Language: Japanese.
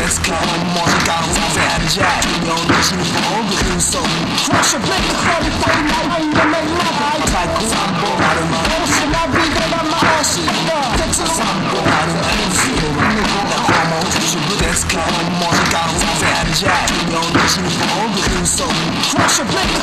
ですから文字が不全じゃ世の道に多く嘘Crush a big party party night in the main line 最高散歩あるまでしなびでが回し鉄散歩あるまで強いの子がこも主婦ですから文字が不全じゃ世の道に多く嘘Crush a big